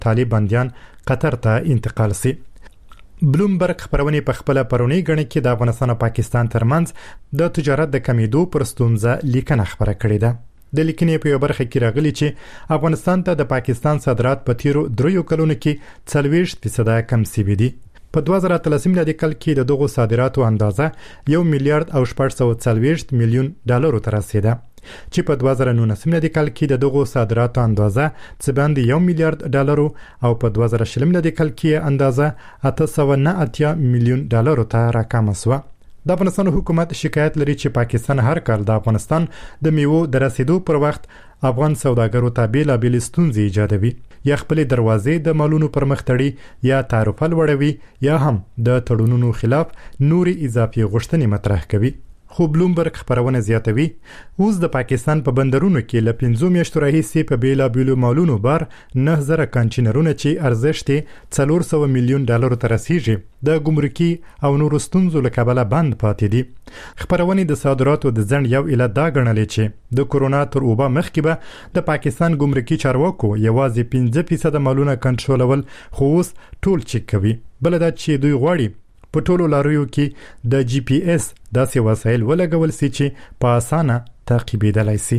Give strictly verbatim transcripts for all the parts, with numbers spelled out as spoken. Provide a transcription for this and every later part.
طالب بنديان قطر ته انتقال سي. بلومبرګ خبرونه په خپل پرونی غړي کې د افغانستان او پاکستان ترمنځ د تجارت د کمیدو پر ستونزه لیکنه خبره کړې ده. د لیکنې په یو برخه کې راغلي چې افغانستان ته د پاکستان صادرات په تیرو دریو کلونو کې څلوېښت فیصد کم شوي دي. په دوه زره اتلسم میلادي کال کې د دغو صادراتو اندازه یو میلیارډ او شپږ سوه څلوېښت میلیون ډالرو ته رسیده چې په دوه زره نولسم میلادي کال کې د دغو صادراتو اندازه څه باندې یو میلیارډ ډالرو او په دوه زره شلم میلادي کال کې اندازه اته سوه نه اتیا میلیون ډالرو ته راکمه شوه. د افغانستان حکومت شکایت لري چې پاکستان هر کال د افغانستان د میوو د رسیدو پر وخت افغان سوداګرو ته بیلابېلې ستونزې ایجادوي، یا خپل دروازې د مالونو پر مخ تړي، یا تعرفه لوړوي، یا هم د تړونونو خلاف نوري اضافي غوښتنې مطرح کوي. خو بلومبرګ خبرونه زیاتوي اوس د پاکستان په بندرونو کې له پنځو میاشتو راهیسې په بیلابېلو مالونو بار نه زره کانټینرونه چې ارزښت یې څلور سوه میلیون ډالرو ته رسیږي د ګمرکي او نورو ستونزو له کبله بند پاتې دي. خبرونه د صادراتو د ځنډ یو علت دا ګڼلې چې د کورونا تر اوبه مخکې به د پاکستان ګمرکي چارواکو یوازې پنځه فیصد مالونه کنټرولول، خو اوس ټول چک کوي. بل دا چې دوی غواړي په ټولو لاریو کې د جی پی ایس داسې وسایل ولګول سي چې په اسانه تعقیبېدلای سي.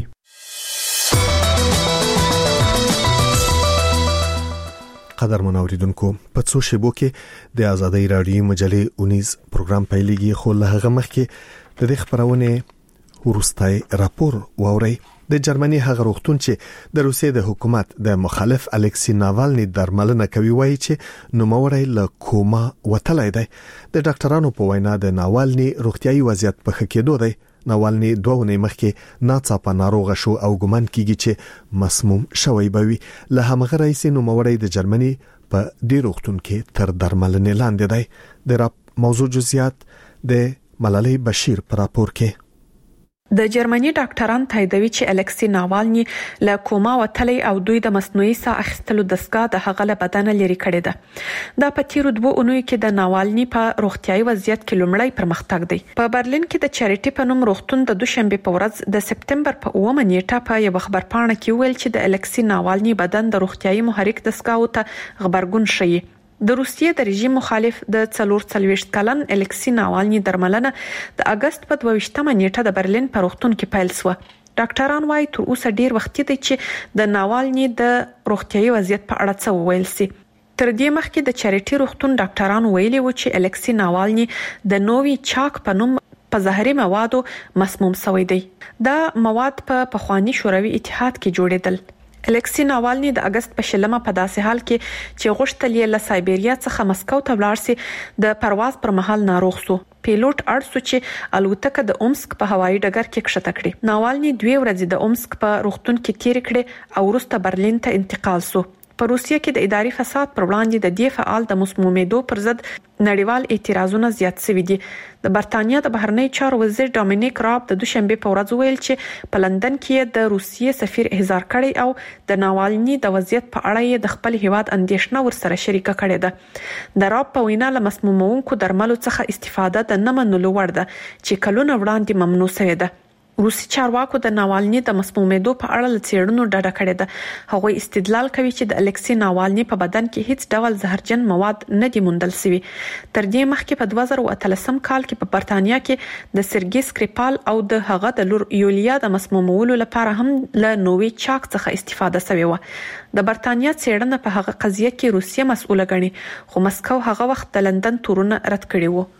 قدرمن اوریدونکو، په څو شیبو کې د آزادۍ رادیو مجلې اونیز پروګرام پیلېږي، خو له هغه مخکې د دې خبرونه ورستای راپور واوري. د جرمني هغه روغتون چې د روسیې د حکومت د مخالف الکسی ناوالني درملنه کوي وایي چې نوموړی له کوما وتلی دی. د ډاکټرانو په وینا د ناوالني روغتيایي وضعیت په ښه کېدو دی. ناوالني دوه ونې مخکې ناڅاپه ناروغه شو او ګمان کیږي چې مسموم شوی بوي. له همغه رئیس نوموړی د جرمني په دې روغتون کې تر درملنې لاندې دی. د موضوع جزئیات د ملالۍ بشیر پر راپور کې. د جرمني ډاکټران تاییدوي چې الکسی ناوالني له کوما وتلی او دوی د مصنوعي ساه اخیستلو دستګاه د هغه له بدن لري کړې ده. دا په تیرو دوه اونیو کې د ناوالني په روغتيایي وضعیت کې لومړی پرمختګ دی. په برلین کې د چریټي په نوم روغتون د دوشنبه په ورځ د سپتمبر په اوومه نیټه په یو خبرپاڼه کې ویل چې د الکسی ناوالني بدن د روغتيایي محرک دستګاو ته خبرګون شي. د روسیې د رژیم مخالف د څلور څلوېښت کلن الکسی ناوالني درملنه د اگست په دوه ویشتمه نیټه د برلین په روغتون کې پیل شوه. ډاکټران وايي تر اوسه ډیر وخت دی چې د ناوالني د روغتيایي وضعیت په اړه څه وویل سي. تر دې مخکې د چریټي روغتون ډاکټران ویلي و چې الکسی ناوالني د نووي چاک په نوم په زهري موادو مسموم شوی دی. دا مواد په پخوانی شوروي اتحاد کې جوړېدل. الکسی ناوالني د اگست په شلمه په داسې حال کې چې غوښتل یې له سایبریا څخه مسکو ته ولاړ سي د پرواز پر مهال ناروغ شو. پیلوټ اړ سو چې الوتکه د اومسک په هوایي ډګر کې کښته کړي. ناوالني دوه ورځې د اومسک په روغتون کې تیر کړي او وروسته برلین ته انتقال شو. په روسیه کې د اداري فساد پر وړاندې د دې فعال د مسمومیدو پر ضد نړیوال اعتراضونه زیات شوي دي. د برتانیا د بهرنی چارو وزیر ډومینیک راب د دوشنبه په ورځ ویل چې په لندن کې د روسیې سفیر احضار کړی او د ناوالني د وضعیت په اړه یې د خپل هیواد اندیشنه ورسره شریکه کړې ده. د راب په وینا له مسمومونکو درملو څخه استفاده د نه منلو وړ ده چې کلونه وړاندې ممنوع شوې ده. روسي چارواکو د ناوالني د مسمومیدو په اړه لڅېړنو ډاډه کړې ده. هغوی استدلال کوي چې د الکسی ناوالني په بدن کې هیڅ ډول زهرجن مواد نه دي موندل شوي. تر دې مخکې په دوه زره اتلسم کال کې په برتانیا کې د سرګي سکریپال او د هغه د لور یولیا د مسمومولو لپاره هم له نووي چاک څخه استفاده شوې و. د برتانیا څېړنه په هغه قضیه کې روسیه مسؤله ګڼي، خو مسکو هغه وخت د لندن تورونه رد کړي وو.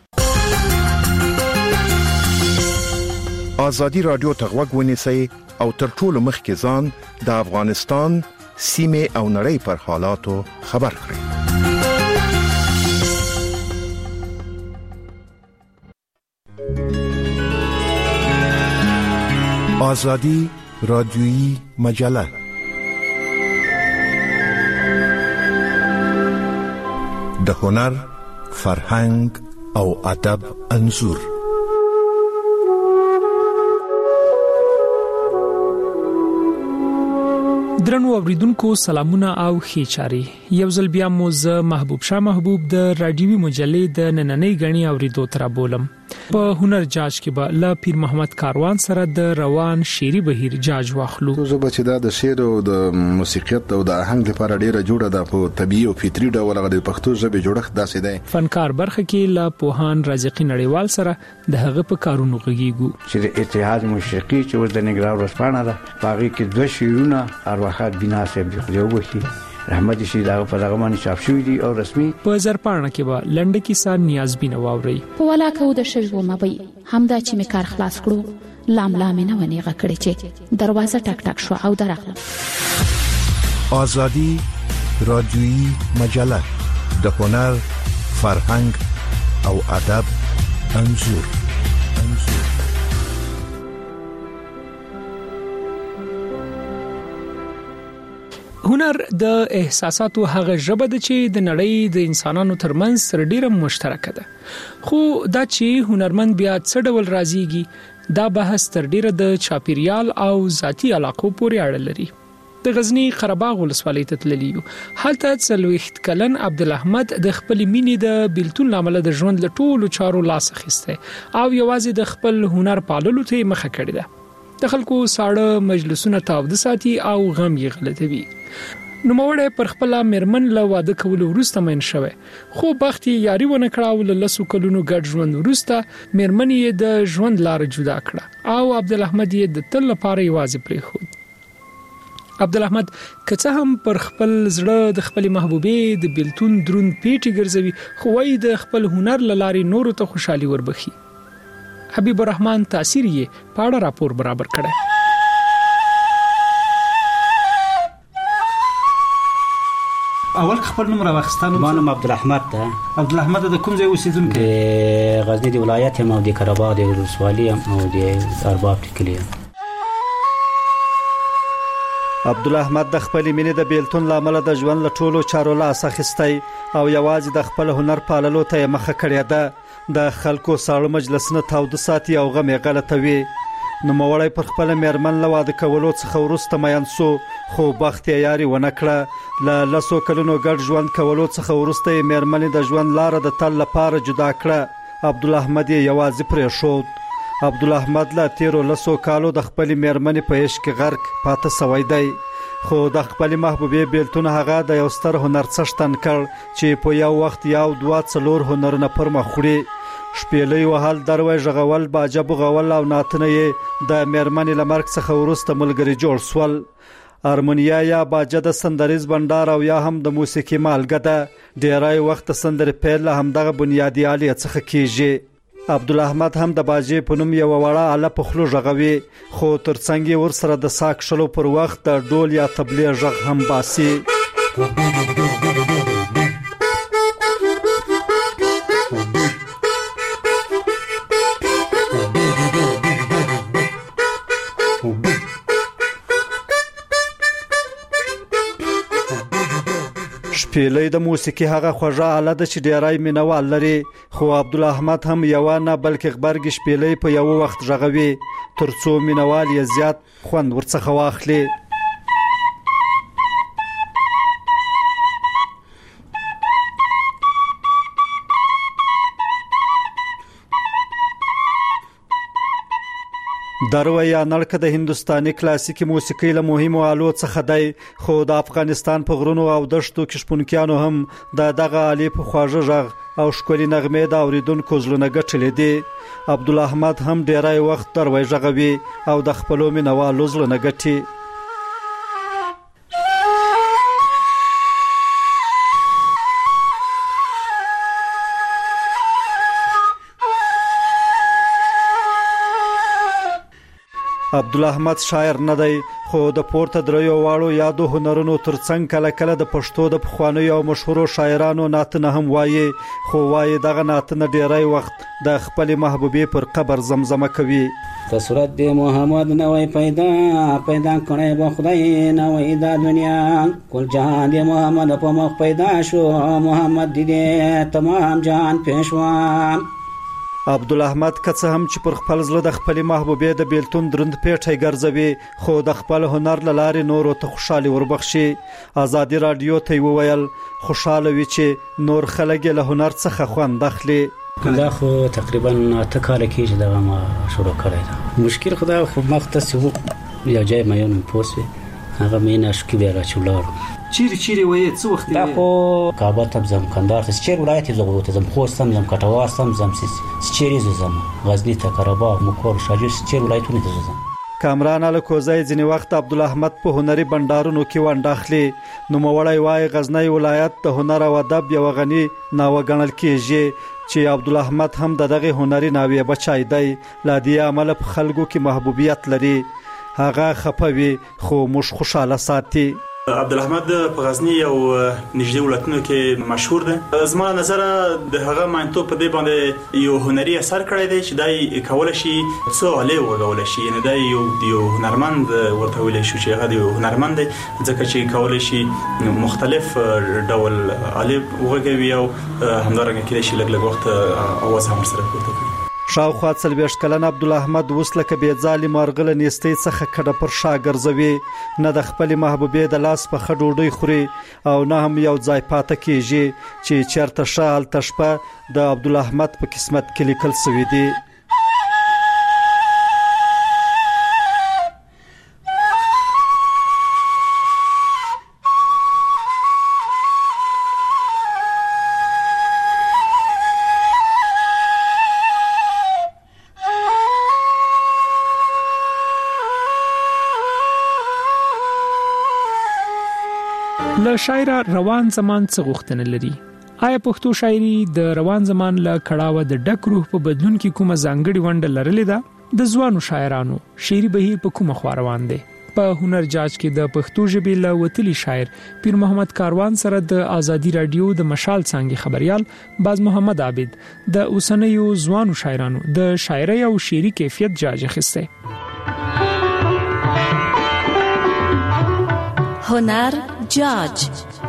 آزادی رادیو تغوږ ونیسئ او تر ټولو مخکې ځان د افغانستان سیمه او نړۍ پر حالاتو خبر کړئ. آزادی رادیویی مجله د هنر، فرهنګ او ادب انځور. درنو اوریدونکو سلامونه او ښه چاري. یو ځل بیا مو زه محبوب شاه محبوب د رادیوي مجلې د نننۍ غنی اوریدو تر بولم. په هنر جاج کې به لا پیر محمد کاروان سره د روان شيري بهیر جاج واخلو. زه به چې دا د شعر او د موسیقیت او د آهنګ لپاره ډیره جوړه ده په طبيعي او فطري ډول غو د پښتو ژبې جوړښت داسې دی. فنکار برخه کې لا پوهان رازقي نړیوال سره د هغه په کارونو غږیږو. چې د اتحاد موسیقي چې ور د نګراو رسپانه ده باغی کې دوه شیرونه ارواحات بنا صاحب دی وږي رحمت شي دا په دغه باندې چاپ شوی دی او رسمي په زرپانه کې به لنډه کیسه نیاز بینه واوري. په ولاکه د شوی و مبي همدا چې می کار خلاص کړو لام لامنه ونیغه کړی چې دروازه ټک ټک شو او درغله. آزادی رادیویی مجله د هنر فرهنګ او ادب انځور انځور هنر د احساساتو هغه ژبه ده چې د نړۍ د انسانانو ترمنځ سره ډیره مشترکه ده. خو دا چې هنرمند بیا څه ډول راځيږي دا بحث تر ډیره د چاپیریال او ذاتی علاقو پورې اړه لري. د غزنی قره باغ ولسوالۍ ته تللی یو. هلته څلوېښت کلن عبدالاحمد د خپل مینې د بیلتون لامل د ژوند له ټولو چارو لاس اخیسته او یوازې د خپل هنر پاللو ته مخه کړې ده. د خلکو ساړه مجلسونه تاوده ساتي او غم یې غلطوي. نو موړې پر خپل مرمن له واده کول ورسته مین شوه خو بخت یې یاري ونه کړاول لسو کلونو ګډ ژوند ورسته مرمن یې د ژوند لار جدا کړه او عبدالاحمد یې د تل لپاره یوازې پریښود. عبدالاحمد کڅه هم پر خپل زړه د خپل محبوبې د بیلتون درون پیټي ګرځوي خو وای د خپل هنر لاري نور ته خوشحالي وربخي. حبیب الرحمن تاثیر یې پاړه راپور برابر کړه. اول خپل نوم راوښتانو. ما نوم عبدالاحمد ده. عبدالاحمد د کوم ځای اوسیدونکی؟ د غزنی د ولایت هم او د قره باغ د ولسوالۍ او د ارباب کلی. عبدالاحمد د خپل مینې د بیلتون لامل د ژوند له ټولو چارو لاس اخیستی او یوازې د خپل هنر پاللو ته مخه کړې ده. د خلکو ساړه مجلسونه تاوده ساتي او غم یې غلطوي. نو موړی پر خپل میرمن له واده کولو څخه وروسته میان سو خو بخت یې یاري ونه کړه. له لسو کلونو ګډ ژوند کولو څخه وروسته یې میرمن د ژوند لار د تل لپاره جدا کړه. عبدالاحمد یې یوازې پرېښود. عبدالاحمد له تیرو لسو کالو د خپل میرمن په عشق غرق پاته سوی دی خو د خپل محبوبې بیلتون هغه د یو ستر هنر څښتن کړ چې په یو وخت یو دوه څلور هنرونه پر مخ وړي. شپېلې وهل دروي ژغول باجه بغول او ناتنه یې د میرمنې لمرګ څخه وروسته ملګری جوړ سول. ارمونیا یا باجه د سندریز بندر او یا هم د موسیقي مالګه ده. ډیرای وخت سندر پیل هم دغه بنیادی آلی څخه کیږي. عبدالاحمد هم د باجې په نوم یو وړه اله په خلو ژغوي خو ترڅنګ ور سره د ساک شلو پر وخت د ډول یا تبلې ژغ هم باسي. شپېلې د موسیقي هغه خوږه آله ده چې ډیرای مینوال لري خو عبدالاحمد هم یو نه بلکې غبرګ شپېلې په یو وخت ژغوي ترڅو مینوال یې زیات خوند ورڅخه واخلي. دروي یا نړکه د هندستاني کلاسیکي موسیقي له مهمو آلو څخه دی خو د افغانستان په غرونو او دشتو کې شپونکیانو هم د دغه آلې په خواږه ژغ او ښکلي نغمې د اوریدونکو زړونه ګټلې دي. عبدالاحمد هم ډیری وخت دروي ژغوي او د خپلو مینوالو زړونه ګټي. عبدالاحمد شاعر نه دی خو د پورته دریو واړو یادو هنرونو ترڅنګ کله کله د پښتو د پخوانیو او مشهورو شاعرانو ناتنه هم وایي خو وایي دغه ناتنه ډیری وخت د خپل محبوبې پر قبر زمزمه کوي. په صورت د محمد نوې پیدا پیدا کړي به خدای نوې د دنیا کل جهان د محمد په مخ پیدا شو محمد دې تمام جهان پېښوا. عبدالاحمد کڅ هم چې پر خپل زړه د خپل محبوبې د بیلتون درند پیټي ګرځوي خو د خپل هنر لاره نورو ته خوشاله وربخشي. آزادي رادیو ته وویل خوشاله وي چې نور خلک له هنر څخه خوند اخلي. دا خو تقریبا اته کال کې چې دا ما شروع کړی دا مشکل خدا خو مختص وو یا جای ما یو پوسه هغه مینه شکی بیا راچولار چیرې چیرې وې څو وخت دا خو کابل ته زم کندهار ته چیر ولایت زغو ته زم خو سم زم کټوار سم زم چیرې زم غزنی ته قرهباغ مکور شاجور چیر ولایتونه ته زم. کامران الکوزای ځنی وخت عبدالاحمد په هنري بندارونو کې ونداخلي نو موړی وای غزنی ولایت د هنر او ادب یو غني ناو غنل کېږي چې عبدالاحمد هم دغه هنري ناوی بچای دی لا دی عمل په خلکو کې محبوبیت لري هغه خپوي خو مش خوشاله ساتي. عبدالاحمد په غزنی او نږدې ولایتونو کې مشهور دی. زما نظر د هغه مانتو په دې باندې یو هنري اثر کړی دی چې دای کول شي څو علي وګول شي نه دی یو یو هنرمند ورته ویل شي چې هغه یو هنرمند دی ځکه چې کول شي مختلف ډول علي وګوي او همدارنګه کې شي لګ لګ وخت اواز هم سره کوي. شاوخوا څلوېښت کلن عبدالاحمد اوس لکه بې ځالې مارغله نیستۍ څخه کډه پر شا ګرځوي نه د خپلې محبوبې د لاس په ښه ډوډۍ خوري او نه هم یو ځای پاته کېږي چې چېرته ښه هلته شپه د عبدالاحمد په قسمت کې لیکل سوي دي. له شاعر روان زمان څخه غوښتنه لري. آیا پښتو شاعري د روان زمان له کړهو د ډک روح په بدلون کې کومه ځانګړې ونډه لرلې ده؟ د ځوانو شاعرانو شعري بهیر په کومه خوا روان دی؟ په هنر جاج کې د پښتو ژبې له وتلي شاعر پیر محمد کاروان سره د آزادي رادیو د مشال څنګه خبريال باز محمد عابد د اوسنیو ځوانو شاعرانو د شاعري او شعري کیفیت جاج اخیسته. هنر جاج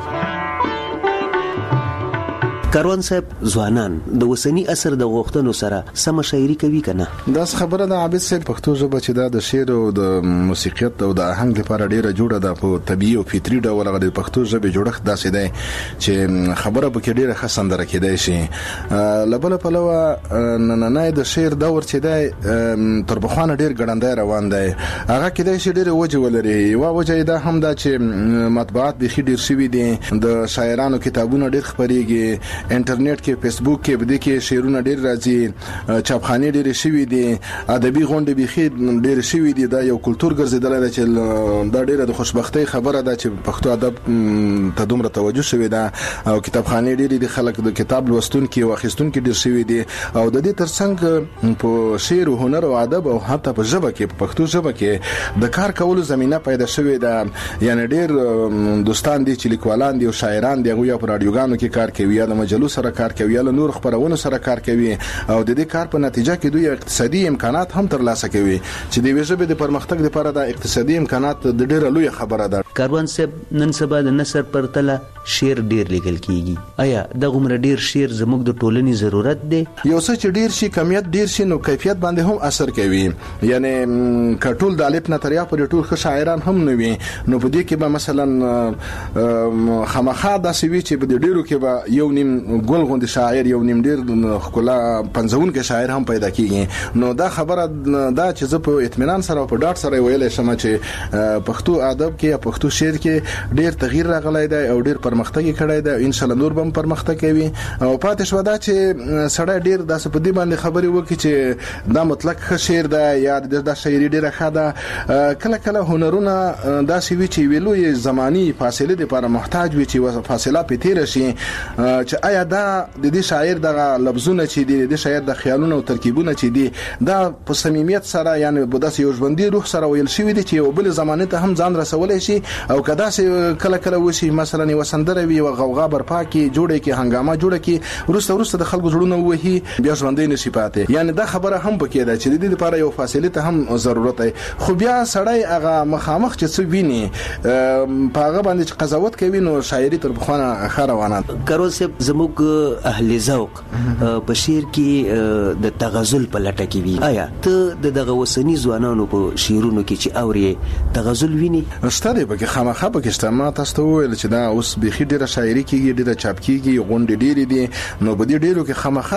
کاروان صاحب ځوانان د وسنی اثر د غوښتنو سره سم شاعري کوي کنه؟ دا خبره ده عابد صاحب پښتو ژبه چې دا د شعر او د موسیقیت او د آهنګ لپاره ډیره جوړه ده په طبيعي او فطري ډول غوډه د پښتو ژبه جوړښت داسې دی چې خبره به کې ډیره ښه سندره کېدای شي. لبل په لوا نه نه د شعر دور چې دی تر بخوانه ډیر ګړندای روان دی هغه کېدای شي ډیره وجه ولري. یو وجه دا هم دا چې مطبوعات به خې ډیر شوي دي د شاعرانو کتابونه ډیر خبريږي انټرنیټ کې فیسبوک کې بده کې شعرونه ډیر راځي چاپخانه ډیر شوي دي ادبي غونډې به خې ډیر شوي دي دا یو کلچر ګرځیدل دی چې دا ډیره د خوشبختۍ خبره ده چې پښتو ادب ته دومره توجه شوی ده او کتابخانه ډیر دي خلک د کتاب لوستونکو او اخیستونکو ډیر شوي دي او د دې ترڅنګ په شعر او هنر او ادب او حتی په ژبه کې په پښتو ژبه کې د کار کولو زمينه پیدا شوې ده. یعنی ډیر دوستان دي چې لیکوالان دي او شاعران دي هغه په رادیوګانو کې کار کوي یا د مجلو سره کار کوي یا نور خبرونو سره کار کوي او د دې کار په نتیجه کې دوی اقتصادي امکانات هم ترلاسه کوي چې د ویژه د پرمختګ لپاره د اقتصادي امکانات د ډیره لوی خبره ده. کاروان صاحب نن سبا د نثر پر تله شعر ډیر لیکل کیږي آیا د عمر ډیر شعر زموږ د ټولنې ضرورت دی؟ یو څه چې ډیر شي کمیت ډیر شي نو کیفیت باندې هم اثر کوي. یعنی کټول د الف نه تریا پر ټول ښه شاعران هم نه وي نو په دې کې به مثلا خامخا د سوي چې په ډیرو کې به یو نیم ګل غوند شاعر یو نیم ډیر خلا پنځون کې شاعر هم پیدا کیږي. نو دا خبره دا چې زه په اطمینان سره په ډاټ سره ویلې شم چې پښتو ادب کې یا پښتو شعر کې ډیر تغییر راغلی دی او ډیر پرمختګ کړی دی ان شاء الله نور به پرمختګ کوي او پاتې شو دا چې سړی ډیر داسې په دې باندې خبرې وکړي چې دا مطلق ښه شعر دی یا د شاعري ډیره ښه ده. کله کله هنرونه داسې وي چې ویلو زماني فاصله لپاره محتاج وي چې فاصله په تیر شي چې آیا دا د دې شاعر دغه لفظونه چې دي د شاعر د خیالونو او ترکیبونه چې دي دا په صمیمیت سره یعنی په داسې یو ژوندۍ روح سره ویل شوی دي چې یو بل زمانه ته هم ځان رسولای شي او کدا سه کله کله وشي مثلا یو سندره وي او غوغا برپا کی جوړه کی هنګامه جوړه کی ورسته ورسته د خلکو جوړونه وهي بیا ژوندۍ نشي پاتې. یعنی دا خبره هم پکې ده چې د دې لپاره یو فاصله ته هم ضرورت دی. خو بیا سړی هغه مخامخ چې څه ویني په هغه باندې قضاوت کوي نو شاعري تر بخونه خروانه. کاروان صاحب زموږ اهل ذوق په شعر کې د تغزل په لټه کې وي. آیا ته د دغه وسنی ځوانانو په شعرونو کې چې اوري تغزل ویني؟ استاد به کې خامخا به کې استعمال تاسو ته ویل چې دا اوس به خې ډیره شاعري کېږي ډیره چاپ کېږي غونډې ډیرې دي نو په دې ډیرو کې خامخا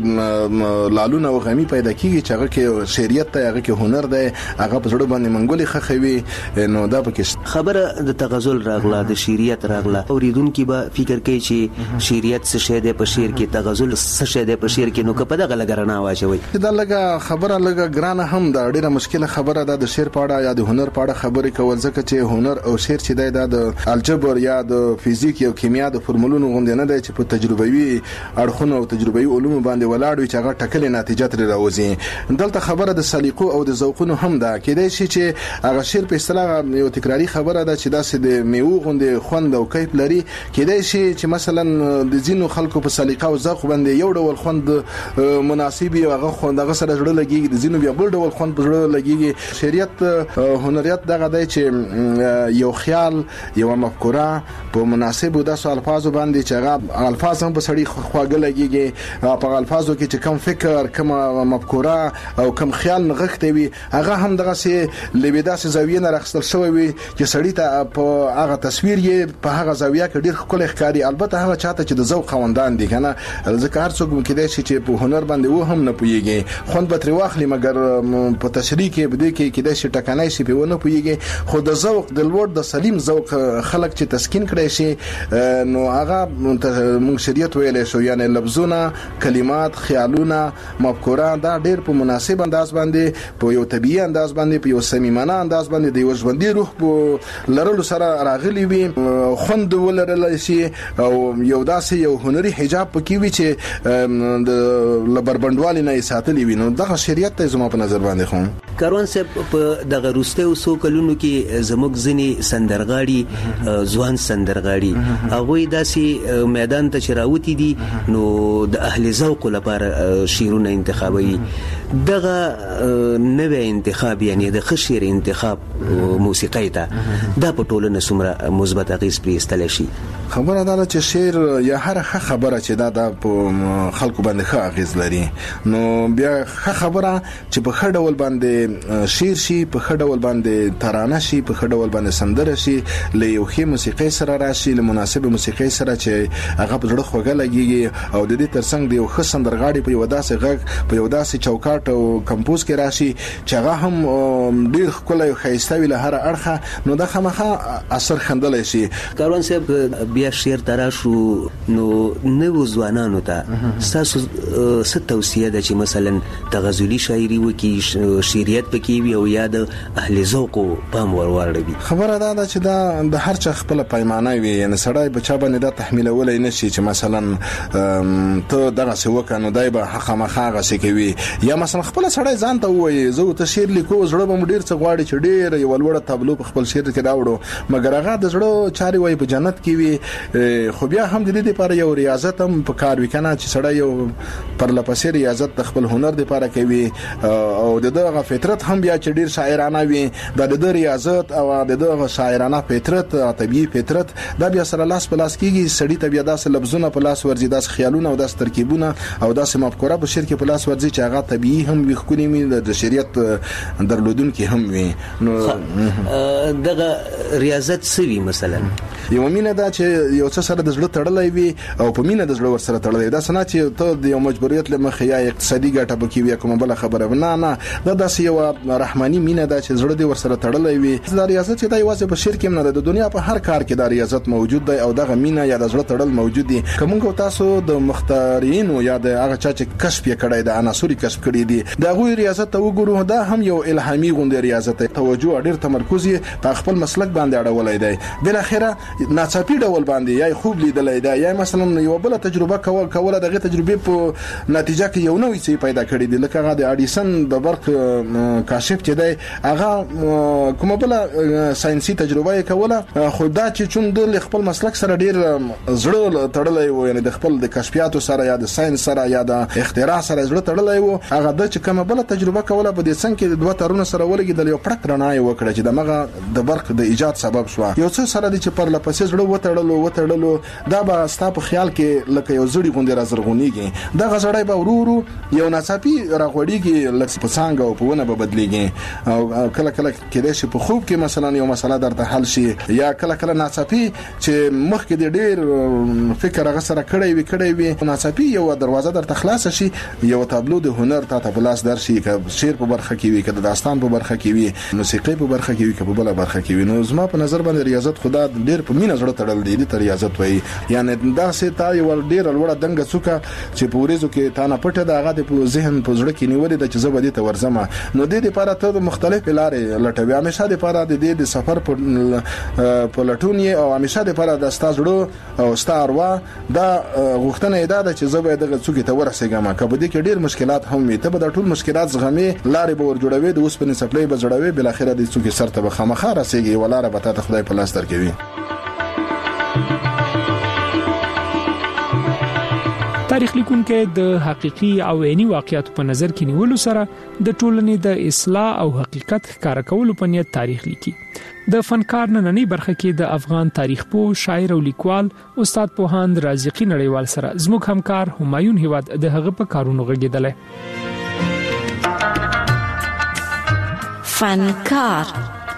داسې لالونه او غمی پیدا کېږي چې هغه کې شعریت ته هغه کې هنر دی هغه په زړه باندې منګولې خخوي نو دا به کې خبره د تغزل راغله د شعریت راغله اوریدونکو به فکر کوي چې شعریت څه شی دی په شعر کې تغزل څه شی دی په شعر کې نو که په دغه لګرانه واچوي دا لګه خبره لګه ګرانه هم دا ډیره مشکله خبره ده د شعر په اړه یا د هنر په اړه خبرې کول ځکه چې هنر او شعر چې دی دا د الجبر یا د فزیک یا کیمیا د فرمولونو غوندې نه دی چې په تجربوي اړخونو او تجربوي علوم باندې ولاړ وي چې هغه ټاکلې نتیجه ترې راوځي. دلته خبره د سلیقو او د ذوقونو هم ده کېدای شي چې هغه شعر په اصطلاح یو تکراری خبره ده چې داسې د میوه غوندې خوند او کیف لري کېدای شي چې مثلا د ځینو خلکو په سلیقه او ذوق باندې یو ډول خوند مناسب وي هغه خوند هغه سره جوړ لګي د ځینو بیا بل ډول خوند په جوړ لګي. شعریت هنریت دغه دی چې یو خیال یو مفکوره په مناسب د الفاظو باندې چې هغه الفاظ هم په سړي خواږه لګيږي په الفاظو کې چې کم فکر کم مفکوره او کم خیال نغښته وي هغه هم دغه سي لویدا سي زاویه نه راخستل شوی وي چې سړی ته په هغه تصویر یې په هغه زاویه کې ډیر ښکلی ښکاري. البته هغه چاته چې د ذوق خوندان دي کنه ځکه هر څوک کېدای شي چې په هنر باندې و هم نه پويږي خوند به تر واخلي مګر په تشریح کې بده کې کېدای شي ټکنای شي په ونه پويږي خو د ذوق د لوړ د سلیم ذوق خلق چې تسکین کړي شي نو هغه موږ شریعت ویلې شو یعنی لفظونه کلمات خیالونه مفکوره دا ډیر په مناسب انداز باندې په یو طبيعي انداز باندې په یو صمیمانه انداز باندې د یو ژوندۍ روح په لرلو سره راغلي وي خوند ولرل شي او یو داسې یو هنري حجاب پکې وي چې د لبربندوالي نه ساتلي وي. نو دغه شریعت ته زما په نظر باندې خو کاروان صاحب په دغه روسته سو کلونو کې زموږ ځنی سندرغاړي ځوان سندرغاړي هغه داسې میدان ته چراوتی دي نو د اهل ذوق لپاره شیرونه انتخابوي دغه نوې انتخاب یعنی د خشیر انتخاب موسیقي ته دا په ټولنه سمره مثبت اغیز پریستل شي. خبره ده چې شعر یا هر خبره چې دا د خلکو باندې ښه اغیز لري نو بیا خبره چې په خړ ډول باندې شعر شي په خړ ډول باندې ترانه شي په خړ ډول باندې سندره شي له یو ښه موسیقي سره راشي له مناسبه موسیقي سره چې هغه په زړه خوږه لګيږي او د دې ترڅنګ د یو ښه سندرغاړي په یو داسې غږ په یو داسې چوکاټ او کمپوز کې راشي چې هغه هم ډیر ښکلی او ښایسته وي له هر اړخه نو دا خامخا اثر خندلای شي. کاروان صاحب بیا شعر تراشو نو نو ځوانانو ته تاسو څه توصیه ده چې مثلا تغزلی شاعري وکي شعریت پکې وي او یا د اهل ذوق پام ورواړوي؟ خبره ده چې دا د هر چا خپل پیمانه وي یعنی سړی بچا باندې دا تحمیلولای نشي چې مثلا ته دغه څه وکړو دای به خامخا غسي کوي یا مثلا خپل سړی ځان ته وایي زه ته شعر لیکو زړه به ډیر څه غواړي چې ډیر یو لوړه تابلو په خپل شعر کې راوړو مګر هغه د زړه چاري وای په جنت کې وي خو بیا هم د دې لپاره یو ریاضت هم په کار وکنه چې سړی یو پر لپسې ریاضت د خپل هنر لپاره کوي او دغه فطرت هم بیا چې ډیر شاعرانه وي د دغه ریاضت او دغه شاعرانه فطرت طبيعي فطرت دا بیا سره لاس په لاس کېږي سړی ته بیا داسې لفظونه په لاس ورځي داسې خیالونه او داسې ترکیبونه او داسې مفکوره په شعر کې په لاس ورځي چې هغه طبيعي هم وي ښکلي وي د شریعت درلودونکي هم وي. نو دغه ریاضت سوي مثلا یو مینه دا چې یو څه سره د زړه تړلای وي او په مینه د زړه ور سره تړلای دا سنا چې ته د یو مجبوریت لمخې یا اقتصادي ګټه پکې وي کومه بل خبره نه نه دا داسې یو رحماني مینه دا چې زړه دې ور سره تړلای وي. دا ریاضت چې دا یوازې په شعر کې نه د دنیا په هر کار کې دا ریاضت موجود دی او دغه مینه یا د زړه تړل موجود دي. کومه تاسو د مختارین یا د هغه چا چې کشف یې کړی د عناصر کشف کړی دي دا غوي ریاضت ته وګورو دا هم یو الهامي غونډه ریاضت توجه ډیر تمرکز په خپل مسلک باندې اړولای دی بل اخره ناڅاپي ډول باندې یا خوب لیدلای دی یا مثلا یو بل تجربه کول کوله دغه تجربه په نتیجه کې یو نوې څه پیدا کړی دی لکه هغه د اډیسن د برق کاشف چې دی هغه کومه بل ساينسي تجربه کوله خو دا چې چون د خپل مسلک سره ډیر زړه تړلای و یعنی د خپل د کشفیاتو سره یا د ساينس سره یا د اختراع سره زړه تړلای و هغه د چې کومه بل تجربه کوله په دې څنګه کې دوه ترونه سره ولګیدل یو پړک رڼا یې وکړه چې دغه د برق د ایجاد سبب شو یو څه سره د چې پر لپسې زړه وتړل وتړلو وتړلو دا به ستا په خیال کې لکه یو زړی غوندې راځرغونیږي دا غزړای به ورورو یو ناڅاپي راغوړیږي لکه په څنګه او په ونه به بدليږي او کله کله کېدای شي په خوب کې مثلا یو مسله درته حل شي یا کله کله ناڅاپي چې مخکې د ډېر فکر هغه سره کړی وي کړی وي ناڅاپي یو دروازه درته خلاص شي یو تابلو د هنر ته په لاس درشي ک شعر په برخه کې وي ک داستان په برخه کې وي موسیقي په برخه کې وي ک په بل برخه کې وي نو زما په نظر باندې ریاضت خدا ډېر په مینه زړه تړل دی د ریاضت وایي یعنی دا سه تا یو ډېر لوړه دنګ څوکا چې په ورېزو کې تا نه پټه دا هغه د ذهن په زړه کې نیولې د چې زبدي ته ورزمه نو د دې لپاره ته مختلف لارې لټوي همیشه د لپاره د دې د سفر په لټونی او همیشه د لپاره د استازړو او ستاروا دا غوښتنه ادا ده چې زبې دغه څوکې ته ورسېګم کبه دې کې ډېر مشکلات هم وي ته به د ټول مشکلات زغمي لارې به ور جوړوي د اوس په نسبلې به جوړوي بل اخره د څوکې سر ته به خامخا رسېږي ولاره به ته خدای په لاس درکوي تاریخ لیکونکو د حقيقي او عیني واقعیتو په نظر کې نیولو سره د ټولنې د اصلاح او حقیقت ښکار کولو په نیت تاریخ لیکي د فنکار نننی برخه کې د افغان تاریخ پوه شاعر او لیکوال استاد پوهاند رازقي نړیوال سره زموږ همکار همایون هیواد د هغه په کارونو غږیدل فنکار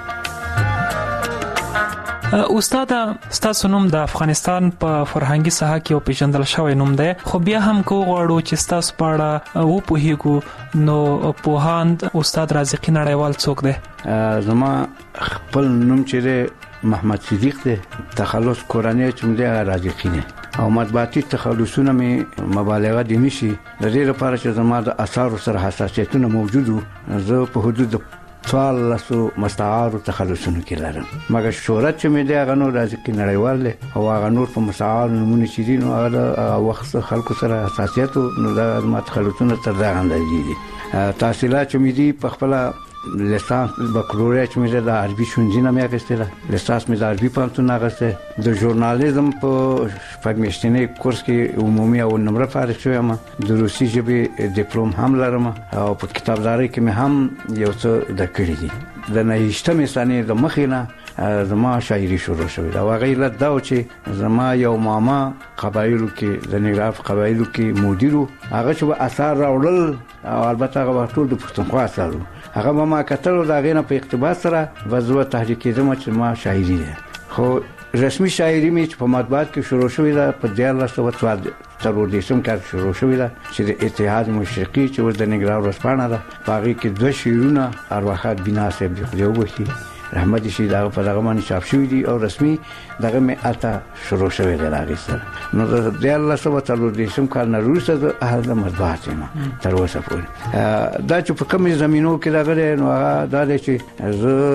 استاد ستاسو نوم د افغانستان په فرهنګي ساحه کې او پیژندل شوی نوم دی خو بیا هم کو غواړو چې ستاسو په اړه و پوهیږو نو پوهاند استاد رازقي نړیوال څوک دی زما خپل نوم چې محمد صدیق دی تخلص کورنۍ چې مې رازقي دی او مطبوعاتي تخلصونه مې مبالغه دي نشي د دې لپاره چې زما د اثار سره حساسیتونه موجودو زه په حدود سوال لاسو مستعار تخلصونه کې لرم مګر شهرت چې مې دی هغه نو رازقي نړیوال دی او هغه نور په مستعار نمونه چې دي نو هغه وخت خلکو سره حساسیت نو دا ما تخلصونه تر دا اندازې دي تحصیلات چې مې دي په خپل لیسانس بکالوریا چې مې د عربي شونځینه مې اخیسته لیسانس مې د عربي پوهنتون اخیسته د ژورنالیزم په شپږمیاشتنی کورس کې عمومي او نمره فارغ شوم د روسي ژبې ډیپلوم هم لرم او په کتابداري کې مې هم یو څه د کړی دي د نهشتمې سنې د مخینه زما شاعري شروع شوه دا وغیره دا چې زما یو ماما قبایلو کې د نګراف قبایلو کې مدیرو هغه چې اثر راوړل او البته هغه ټول د پښتونخوا اثر هغه ما کتل دا غینه په اقتباس سره وزو تحریک زما چې ما شاعري ده خو رسمي شاعري مې په مطبوعات کې شروع شوې ده په دیار سو څوار ترور دیسم کار شروع شوې ده چې د اتحاد مشرقي چې ور د نګراو رسپانه ده باغی کې دوه شیرونه ارواحات بنا صاحب دی خو وبخي رحمت شي دا په دغه باندې چاپ شوی دی او رسمي دغه مې اته شروع شوی دی راغی سره نو د الله سبحانه تعالی دې سم کار نه روسه د اهل مطبوعات نه تر اوسه پورې دا چې په کومه زمينو کې راغلی نو هغه دا دی چې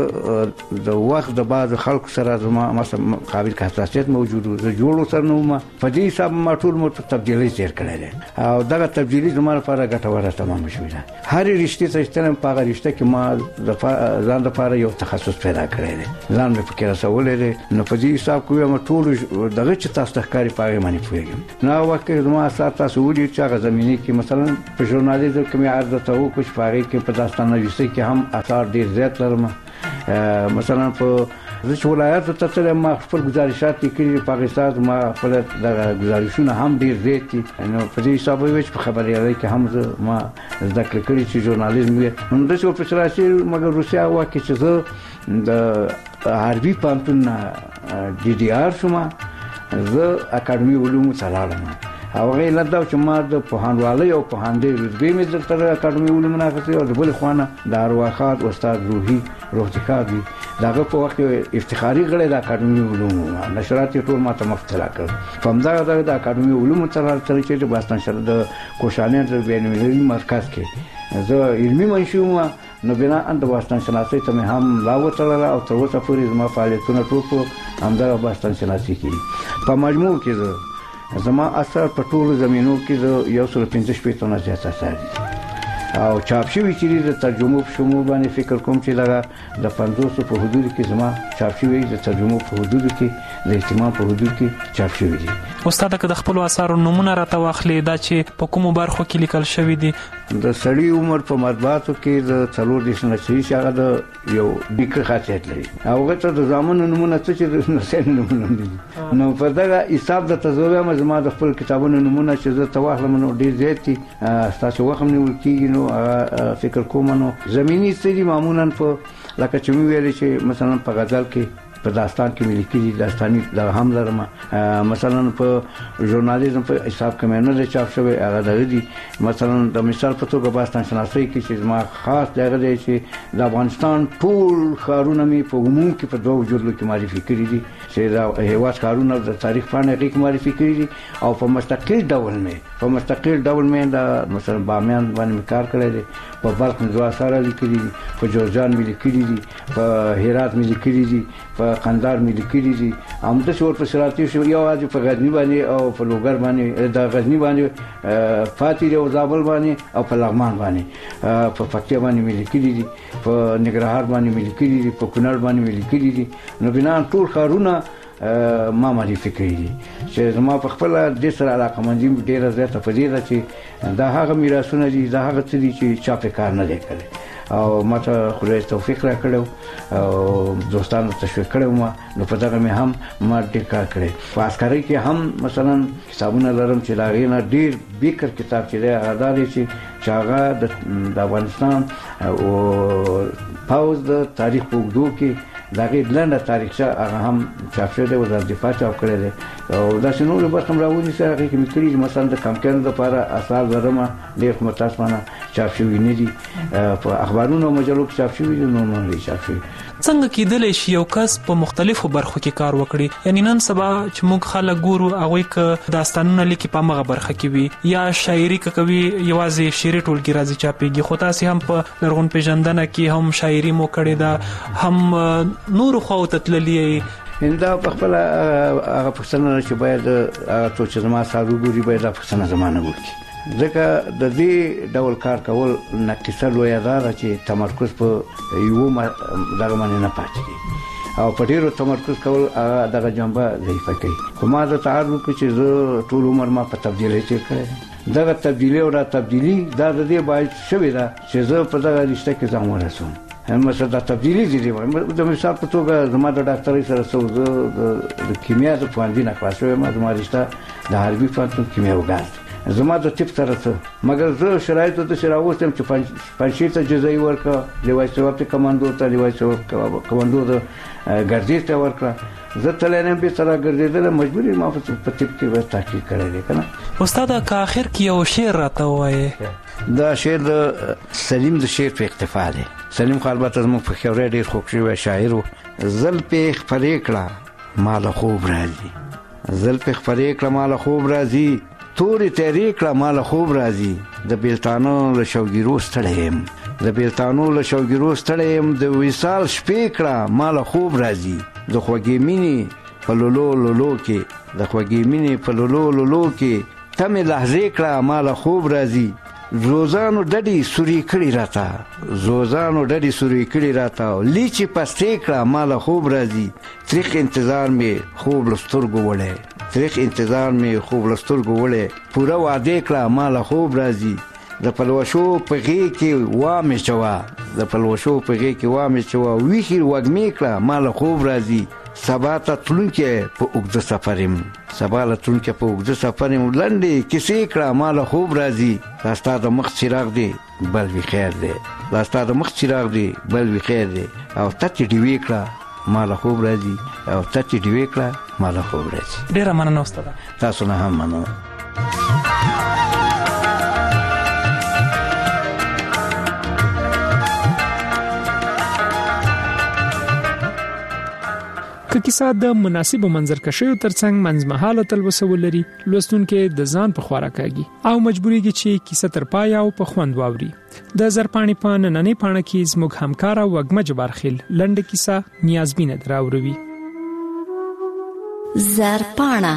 زه د وخت د بعد خلکو سره زما مثلا قابل حساسیت موجود و جوړو سره نو په دې حساب ما ټول مو تبدیلی تیر کړل او دغه تبدیلی زما لپاره ګټوره تمام شوې ده هر رښتې څه ستنه په هغه رښتې کې ما د ځان لپاره یو تخصص پیدا کړی دی ځان مې فکر رسولې دي نو په دې حساب کوی ما ټول دغه چې تاسو تخکاری پاره باندې پوهیږم نو وخت کې زما اساس تاسو ودی چې هغه زمینی کې مثلا په ژورنالیزم کې مې عرض ته وکړ پاره کې په داستان نویسي کې هم اثار ډیر زیات لرم مثلا په زه چې ولایت ته تلم ما خپل گزارشات لیکلي په اساس ما خپل د گزارشونه هم ډیر زیات دي نو په دې حساب وایي په خبريالي کې هم ما ذکر کړی چې ژورنالیزم نو د څو په سراسي مګر روسیا واکه چې زه د عربي پوهنتون ډي ډي آر شوم زه اکاډمي علوم څلارم او غیر دا چې ما د پوهانوالي او پوهاندې رتبه مې د تر اکاډمي علوم نه اخیستې او د بل خوانه د ارواحات استاد روحي روحتکابي داغه په وخت افتخاري غړي د اکاډمي علوم نشرات ټول ما ته مفتلا کړ په همدا د اکاډمي علوم تر تر چې د باستان شر د کوشانه د بینالمللي مرکز کې زه علمي منشوم نو بنا ان د باستان شناسي ته هم لاوتل او تر اوسه پورې زما فعالیتونه ټول په همدا باستان شناسي کې په مجموع کې زه زما اثر په ټولو زمينو کې یو سل پنځه شپږ تنه زیات اثر او چاپ شوی چې د ترجمه په شمول باندې فکر کوم چې لږه د پنځوس په حدود کې زما چاپ شوی د ترجمه په حدود کې د اهتمام په حدود کې چاپ شوی دي استاد که د خپل اثارو نمونه راته واخلې دا چې په کومو برخو کې لیکل شوی دي. د سړی عمر په مطبوعاتو کې د څلور دیش نشي هغه د یو ډیکر خاصیت لري. هغه ته د زامن نمونه څه چې د نسل نمونه دي. نو په دغه حساب د تزویه مزما د خپل کتابونو نمونه چې زه تواخلم نو ډیر زیات دي. تاسو وخت نیول کیږي نو فکر کوم نو زمینی ستړي معمولا په لکه چې ویل چې مثلا په غزل کې په داستان کې ملي کېږي داستاني د هم لرم مثلا په ژورنالیزم په حساب کې مې نه چاپ شوی هغه دغه مثلا د مثال په توګه باستان شناسي کې چې ما خاص دغه دی چې د افغانستان ټول ښارونه مې په عموم کې په دوه جوړو کې معرفي کړی دي چې دا هیواد ښارونه د تاریخ باندې کې معرفي کړی دي او په مستقل ډول مې په مستقل ډول مې د مثلا بامیان باندې کار کړی دی په بلخ مې دوه سره لیکلي دي په جوزجان مې لیکلي دي په هرات مې لیکلي دي په قندار مې لیکلي دي همدا څور په سراتي شو یو اج په غزنی باندې او په لوګر باندې د غزنی باندې فاتحه او زابل باندې او په لغمان باندې په پکتیا باندې مې لیکلي دي په ننګرهار باندې مې لیکلي دي په کونړ باندې مې لیکلي دي نو بنا ټول ښارونه ما معرفي کړی دي چې زما په خپل د سره علاقه مندي ډیره زیاته پدې ده چې دا هغه میراثونه دي دا هغه څه دي چې چا په کار نه دی کړی او ماته خدای توفیق راکړو او دوستانو تشویق کړو ما نو په دغه مې هم ما ډېر کار کړی په عسکرۍ کې هم مثلا حسابونه لرم چې دا غینه ډېر بیکر کتاب چې دی هغه دی چې هغه د افغانستان او پاوز د تاریخ په اوږدو کې دغه لنډه تاریخچه هغه هم چاپ شوی دی وزارت دفاع چاپ کړی دی او دا شنو به کوم راوونی سره هغه کې مکري مثلا د کمپاین لپاره اثار درمه ډېر متاسفانه چاپ شوی نه دي په اخبارونو او مجلو کې چاپ شوی دي نو نه چاپ شوی. څنګه کېدلی شي یو کس په مختلفو برخو کې کار وکړي یعنی نن سبا چې موږ خلک ګورو هغه ک داستانونه لیکي په مغه برخه کې وي یا شاعري کوي یوازې شعري ټولګي راځي چاپېږي خو تاسو هم په لرغون پیژندنه کې هم شاعري مو کړې ده هم نور خو تتللی انده په خپل هغه پښتنه چې باید هغه څه چې زما ساده ګوري باید پښتنه زمانه وکړي ځکه د دې ډول کار کول نقصه لوی ده چې تمرکز په یو دغه باندې نه پاتې او په ډیرو تمرکز کول دغه جنبه ضعیفه کوي خو ما د تعارف کې چې زه ټول عمر ما په تبدیلي تیر کړی دغه تبدیلی او را تبدیلی دا د دې باید شوی ده چې زه په دغه رشته کې ځان ورسوم هم مثلا د تبدیلی دي د مثال په توګه زما د ډاکټرۍ سره سوزه د کیمیا د پوهنځي نه خلاص شوم ما زما رشته د حربي پوهنتون کیمیا وګڼل زما د طب سره څه مګر زه شرایطو ته راوستم چې پنځه ته جزایي ورکړه د وایسواب ته کمانډو ته د وایسواب کمانډو ته ګرځېد ته ورکړه زه تلنم به سره ګرځېدل مجبوري ما په طب کې تحقیق کړی دی کنه. استاد کا اخر کې یو شعر راته وایي دا شعر د سلیم د شعر په اکتفا دی. سلیم خو البته زموږ په خبره ډېر خوږ شوی شاعر و. زل په خپرې کړه مال خوب راځي زل په خپرې کړه مال خوب راځي توري تحریک کړه مال خوب راځي د بیلتانو له شوګیرو ستړیم د بیلتانو له شوګیرو ستړیم د وصال شپې کړه مال خوب راځي د خوږې مینې په لولو لولو کې د خوږې مینې په لولو لولو کې تمه لحظه کړه مال خوب راځي روزانو ډډي سوري کړي راته روزانو ډډي سوري کړي راته لیچي پستې کړه مال خوب راځي تاریخ انتظار می خوب لسترګو وړه تاریخ انتظار می خوب لسترګو وړه پورا وعده کړه مال خوب راځي د پلوشو په غي کې وامه چوا د پلوشو په غي کې وامه چوا ویخي وګمی کړه مال خوب راځي سبا ته تلونکې په اوږده سفرم سبا له تلونکې په اوږده سفرم لنډې کیسې کړه مال خوب راځي راستا د مخ چراغ دی بل وی خیر دی راستا د مخ چراغ دی بل وی خیر دی او تچ دی وی کړه مال خوب راځي او تچ دی وی کړه مال خوب راځي. ډیر مننه استاد تاسو نه هم مننه. که کیسه د مناسب منظرکشیو ترڅنګ منځمهاله تلوسه ولري لوستونکو د ځان په خورا کاږي او مجبوریږي چې کیسه تر پای او په خوند واوري. د زرپانی په نننې پاڼه کې زموږ همکار او وګمج برخیل لنډه کیسه نیازبینه دراوروي. زرپاڼه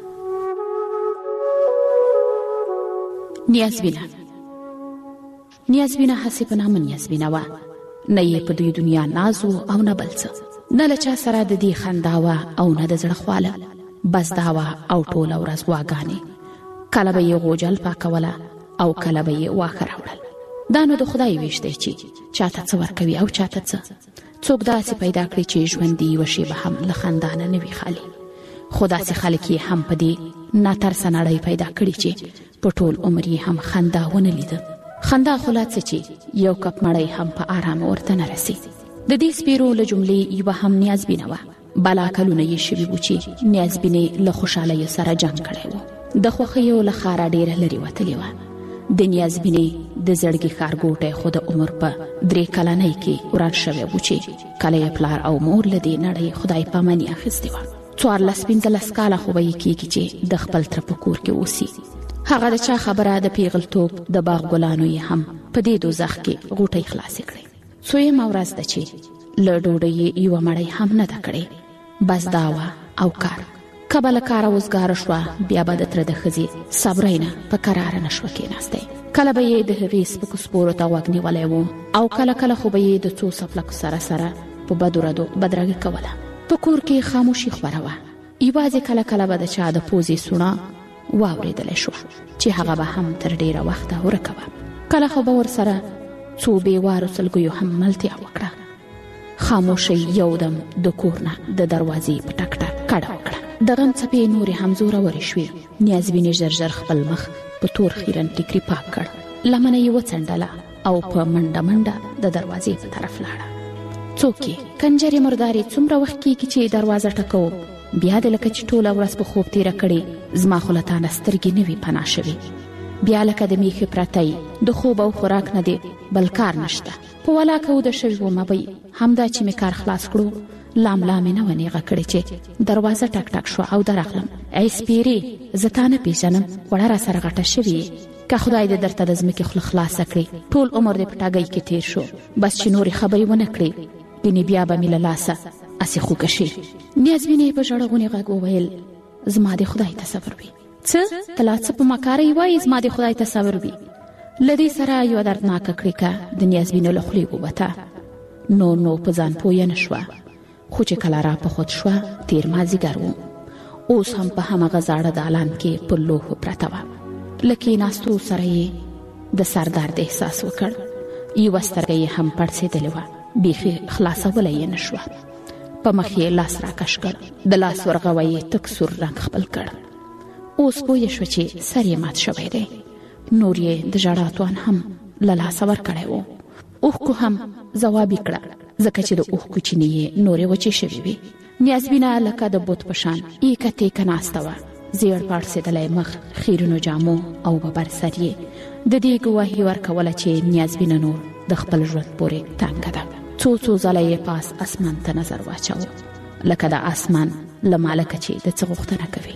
نیازبینه نیازبینه هسې په نامه نیازبینه وه نه یې په دې دنیا نازو او نه بل څه نه له چا سره د دې خنداوه او نه د زړه خواله بس داوا او ټول ورځ واغانې، کله به یې غوجل پاکوله او کله به یې واخه راوړل. دا نو د خدای ویش دی چې چاته څه ورکوي او چاته څه. څوک داسې پیدا کړي چې ژوندي یوه شیبه هم له خندانه نه وي خالي. خو داسې خلک یې هم په دې ناترسه نړۍ پیدا کړي چې په ټول عمر یې هم خندا ونه لیده. خندا خو لا څه چې یو کپ مړی هم په آرام ورته نه رسي. د دې سپیرو له جملې یوه هم نیازبینه وه. بلا کلونه یې شوي وو چې نیازبینې له خوشحالۍ سره جنګ کړی و. د خوښیو له ښاره ډېره لرې وتلې وه. د نیازبینې د زړګي ښارګوټی خو د عمر په درې کلنۍ کې وران شوی و چې کله یې پلار او مور له دې نړۍ خدای پاماني اخیستې وه. څوارلس پنځلس کاله خو به یې کېږي چې د خپل تره په کور کې اوسي. هغه د چا خبره د پیغلتوب د باغ ګلانو یې هم په دې دوزخ کې غوټۍ خلاصې کړې. څویمه ورځ ده چې له ډوډۍ یې یوه مړۍ هم نه ده کړې. بس داوا او کار. که به له کاره وزګاره شوه بیا به د تره د ښځې صبری نه په کراره نه شوه کېناستی. کله به یې د هغې سپکو سپورو ته غوږ نیولی و او کله کله خو به یې د څو څپلکو سره سره په بدو ردو بدرګه کوله. په کور کې خاموشي خوره وه. یوازې کله کله به د چا د پوزې سوڼه واورېدلی شوه چې هغه به هم تر ډېره وخته ورکه وه. کله خو به ورسره څو بېوارو سلګیو هم ملتیا وکړه. خاموشۍ یودم د کور نه د دروازې په ټک ټک کډه وکړه. د غم څپې نورې هم زورورې شوې. نیازبینې ژر ژر خپل مخ په تور خیرن ټیکري پاک کړ. لمنه یې وڅنډله او په منډه منډه د دروازې په طرف لاړه. څوک یې کنجرې مردارې څومره وخت کېږي چې دروازه ټکوم، بیا دې لکه چې ټوله ورځ په خوب تېره کړې، زما خو له تا نه سترګې نه وي پناه شوې. بیا لکه د میخې پرتی د خوب او خوراک نه دی بل کار نشته. په ولاکه وده شوي ومه بی همدا چې مې کار خلاص کړو لام لامې نه ونیغه کړې چې دروازه ټک ټک شوه او درغلم. ای سپیرې زه تا نه پیژنم، وړه را سره غټه شوې. که خدای دې درته د ځمکې خوله خلاصه کړي ټول عمر دې په ټاګۍ کې تیر شو. بس چې نورې خبرې ونه کړې ګنې بیا به مې له لاسه اسې خوږه شي. نیازبینې په ژړغونې غږ وویل زما دې خدای تصور وي. څه ته لا څه په مکارۍ وایې زما دې خدای تصور وي. له دې سره یوه دردناکه کړیکه د نیازبینو له خولې ووته. نو نو په ځان پویه نه شوه. خو چې کله را په خود شوه تیر مازدیګر و. اوس هم په همغه زاړه دالان کې په لوښو پرته وه. له کېناستو سره یې د سر درد احساس وکړ. یوه سترګه یې هم پړسېدلې وه. بیخي خلاصولی یې نه شوه. په مخ یې لاس راکش کړ. د لاس ورغوی یې تک سور رنګ خپل کړ. اوس پوه شوه چې سر یې مات شوی دی. نور یې د ژړا توان هم له لاسه ورکړی و. اوښکو هم ځواب یې کړه ځکه چې د اوښکو چینې یې نورې وچې شوې وې. نیازبینه لکه د بت په شان ایکه تیکه ناسته وه. زیړ پاړسېدلی مخ، خیرونو جامو او ببر سر یې د دې ګواهي ورکوله چې نیازبینه نور د خپل ژوند پورې تنګه ده. څو څو ځله یې پاس اسمان ته نظر واچاوه لکه د اسمان له مالکه چې د څه غوښتنه کوي.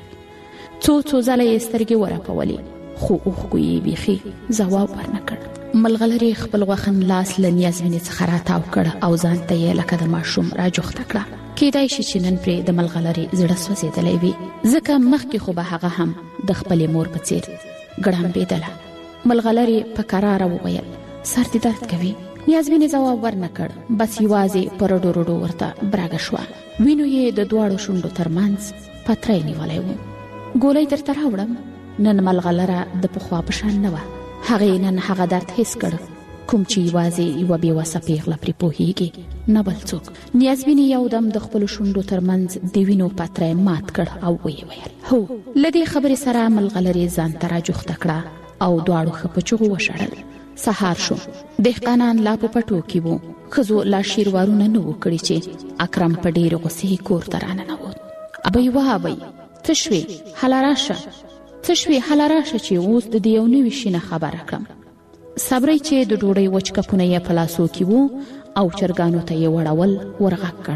څو څو ځله یې سترګې ورپولې خو اوښکو یې بیخي ځواب ورنه کړ. ملغلرې خپل غوښن لاس له نیازبینې څخه راتاو کړ او ځان ته یې لکه د ماشوم راجوخته کړه. کېدای شي چې نن پرې د ملغلرې زړه سوځېدلی وي ځکه مخکې خو به هغه هم د خپلې مور په څېر ګړمبېدله. ملغلرې په کراره وویل سر دې درد کوي. نیازبینې ځواب ورنه کړ. بس یوازې په رډو رډو ورته براګه شوه. وینو یې د دواړو شونډو ترمنځ پتری نیولی و. ګولۍ درته راوړم. نن ملغلره د پخوا په شان نه وه. هغې نن هغه درد حس کړ کوم چې یوازې یوه بېوسه پیغله پرې پوهېږي نه بل څوک. نیازبینې یودم د خپلو شونډو ترمنځ د وینو پتری مات کړ او ویې ویل هو. له دې خبرې سره ملغلرې ځان ته راجوخته کړه او دواړو ښه په چغو وشړل. سهار شو. دهقانان لا په پټو کې وو. ښځو لا شیروارونه نه وو کړي چې اکرم په ډېرې غوسې کور ته راننوت. ابۍ وه ابۍ څه شوې هله راشه څه شوې هله راشه چې اوس د دې یو نوي شي نه خبره کړم. صبری چې د ډوډۍ وچ کپونه یې په لاسو کې وو او چرګانو ته یې وړول ورغږ کړ.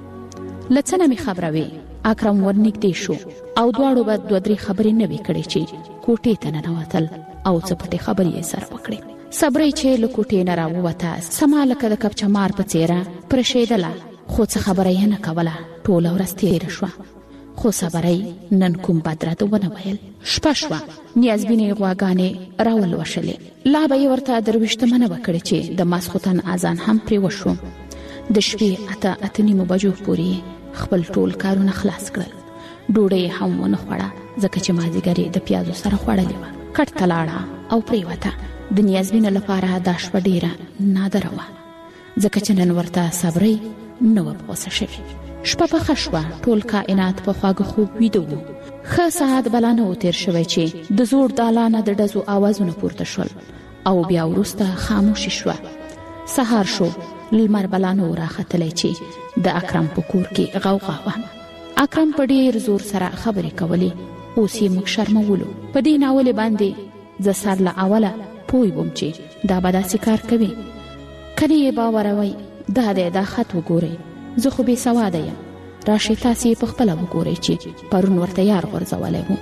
له څه نه مې خبره وې. اکرم ورنږدې شو او دواړو به دوه درې خبرې نه وې کړې چې کوټې ته ننوتل او څه پټې خبرې یې سره وکړې. صبری چې له کوټې نه راووته سما لکه د کبچمار په څېره پرشېدله خو څه خبره یې نه کوله. ټوله ورځ تېره شوه خو صبری نن کوم بد رد ونه ویل. شپه شوه. نیازبینې غواګانې راولوشلې. لا به یې ورته درویشتمنه وکړې چې د ماسخوتن اذان هم پرې وشو. د شپې اته اته نیمو بجو پورې خپل ټول کارونه خلاص کړل. ډوډۍ هم ونه خوړه ځکه چې مازیګر د پیازو سره خوړلې وه. کټ ته لاړه او پریوته. د نیازبینو لپاره دا شپه ډیره نادره وه ځکه چې نن ورته صبري نه وه په غوسه شوې. شپه پخه شوه. ټول کائنات په خواږه خوب ویده وو. ښه ساعت بلا نه و تیر شوی چې د زوړ دالانه د ډزو آوازونه پورته شول او بیا وروسته خاموشي شوه. سهار شو. لمر بلا نه و راختلی چې د اکرم په کور کې غوغا وه. اکرم په ډیر زور سره خبرې کولې. اوس یې موږ شرمولو. په دې ناولې باندې زه سر له اوله پوی وم چې دا به داسې کار کوي. کنې یې باوروئ دا دی دا خط وګورئ. زه خو بې سواده یم. راشئ تاسې یې په خپله وګورئ چې پرون ورته یار غورځولی و.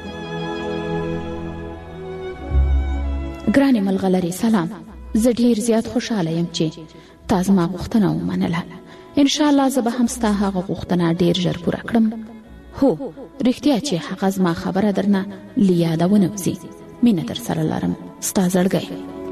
ګرانې ملغلرې سلام. زه ډیر زیات خوشحاله یم چې تا زما غوښتنه ومنله. انشاءالله زه به هم ستا هغه غوښتنه ډیر ژر پوره کړم. هو رښتیا چې هغه زما خبره درنه له یاده ونه وځي. مینه در سره لرم. ستا زړګی.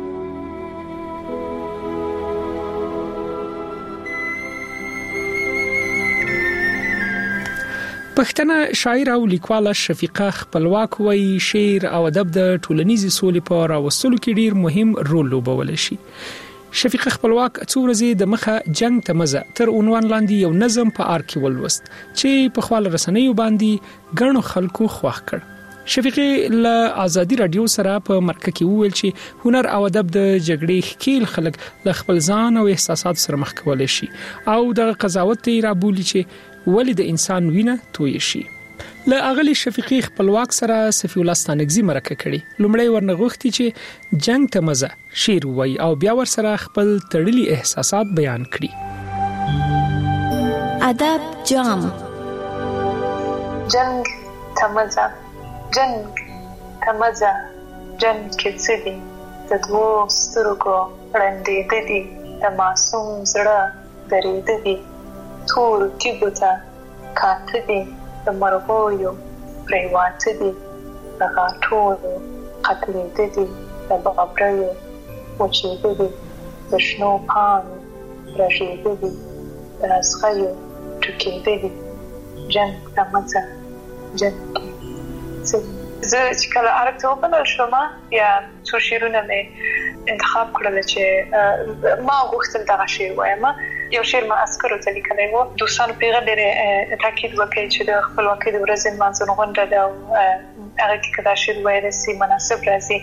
پښتنه شاعر او لیکواله شفیقه خپلواک وایي شعر او ادب د ټولنیزې سولې په راوستلو کې ډیر مهم رول لوبولی شي. شفیقه خپلواک څو ورځې د مخه جنگ ته مزه تر عنوان لاندې یو نظم په آر کې ولوست چې په خپل رسنیو باندې ګڼو خلکو خوښ کړ. شفیقه له آزادي رادیو سره په مرکه کې وویل چې هنر او ادب د جګړې ښکیل خلک له خپل ځان او احساسات سره مخ کولی شي او د قضاوت یې رابولي چې ولې د انسان وینه توی شي. له اغلی شفیقه خپلواک سره صفی الله ستانکزی مرکه کړي. لومړی ورنغوښتي چې جنگ ته مزه شعر وایي او بیا ور سره خپل تړلي احساسات بیان کړي. ادب جام. جنگ ته مزه جنگ ته مزه جنگ کې څه دي د دوو سترګو ړندېده دي د معصوم زړه درېده دي تور تیږو ته کاته دي د مرغویو پریواته دي د غاټولو قتلېده دي د بابریو وچېده دي د شنو پاڼو رژېده دي د اغزیو ټوکېده دي جنګ ته مزه جنګ کې څه دي. زه چې کله ارګ ته وبلل شوم یا څو شعرونه مې انتخاب کړل چې ما غوښتل دغه شعر وایم. یو شعر ما عسکرو ته لیکلی و. دوستانو پرې ډېر تاکید وکړی چې د خپلواکۍ د ورځې لمانځنه غونډه ده او هغه کې که دا شعر ویلی سي مناسب راځي.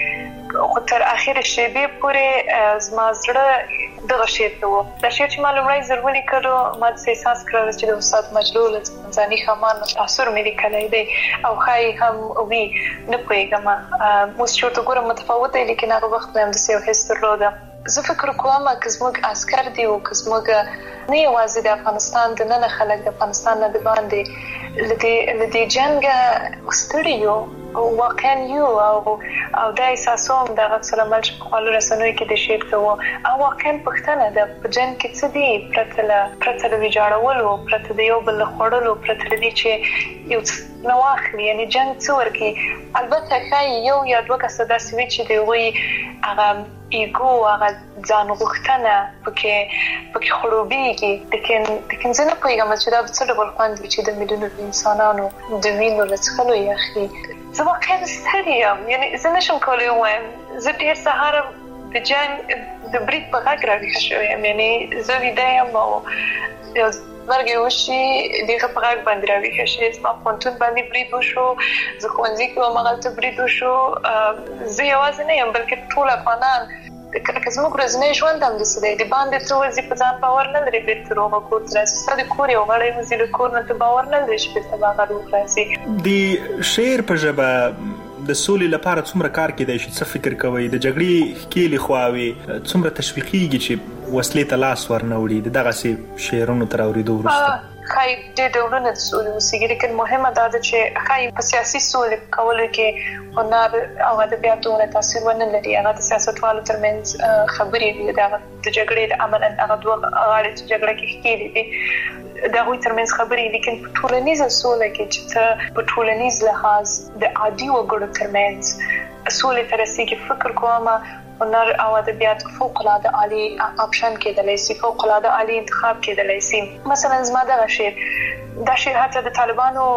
خو تر اخره شیبې پورې زما زړه دغه شعر ته و. دا شعر چې ما لومړی ځل ولیکلو ما داسې احساس کړل چې د استاد مجلول ځاني خمان تاثر مې لیکلی دی او ښایي هم وي نه پوهېږم. اوس چې ورته ګورم متفاوت دی لیکن هغه وخت مې همداسې یو حس درلوده. زه فکر کوم که زموږ عسکر دي او که زموږ نه یوازې د افغانستان د ننه خلک د افغانستان نه د باندې له دې جنګه ستړي یو واقعا یو او او دا احساسوم د عکس العمل چې په خپل رسنیو کې د شعر ته و او واقعا پښتنه د جنګ کې څه دي پرته له پرته له ویجاړولو پرته د یو بل خوړلو پرته له دې چې یو نو واخلي یعنی جنگ څه ورکی. البته ښایي یو یا دوه کسه داسې وي چې د هغوی هغه ایګو هغه ځان غوښتنه پکې پکې خړوبېږي. لیکن لیکن زه نه پوهېږم چې دا به څه ډول خوند وي چې د میلیونو انسانانو د وینو له څښلو یې اخلي. زه واقعا ستړې یم. یعنې زه نشم کولی ووایم زه ډېر سهار د جنګ د برید په غږ راویښه شوې یم. یعنې زه ویده یم او یو مرګ یې وشي دغه په غږ باندې راویښه شي. زما پوهنتون باندې برید وشو. زه ښوونځي کې وم هغلته برید وشو. زه یوازې نه یم بلکې ټول افغانان که زموږ ورځنی ژوند همداسې دی. د باندې څه ورځې په ځان باور نه لري بېرته روغه کور ته راسي. ستا د کور یو غړی وځي له کور نه ته باور نه لري چې بېرته به هغه روغ راسي. د شعر په ژبه د سولې لپاره څومره کار کېدای شي؟ څه فکر کوئ؟ د جګړې ښکېلې خواوې څومره تشویقېږي چې وسلې ته لاس ورنه وړي د دغسې شعرونو تر اورېدو وروسته؟ ښایي ډېر ډولونه د سولې اوسېږي لیکن مهمه دا ده چې ښایي په سیاسي سولې کولو کې هنر او ادبیات دومره تاثیر ونه لري. هغه د سیاستوالو ترمنځ خبرې دي د د جګړې د عملاً هغه دوه غاړې چې جګړه کې ښکېلې دي د هغوی ترمنځ خبرې. لیکن په ټولنیزه سوله کې چې ته په ټولنیز لحاظ د عادي وګړو ترمنځ سولې ته رسېږي فکر کوم هنر او ادبیات فوق العاده عالی اپشن کېدلی سي فوق العاده عالی انتخاب کېدلی سي. مثلا زما دغه شعر دا شعر حتی د طالبانو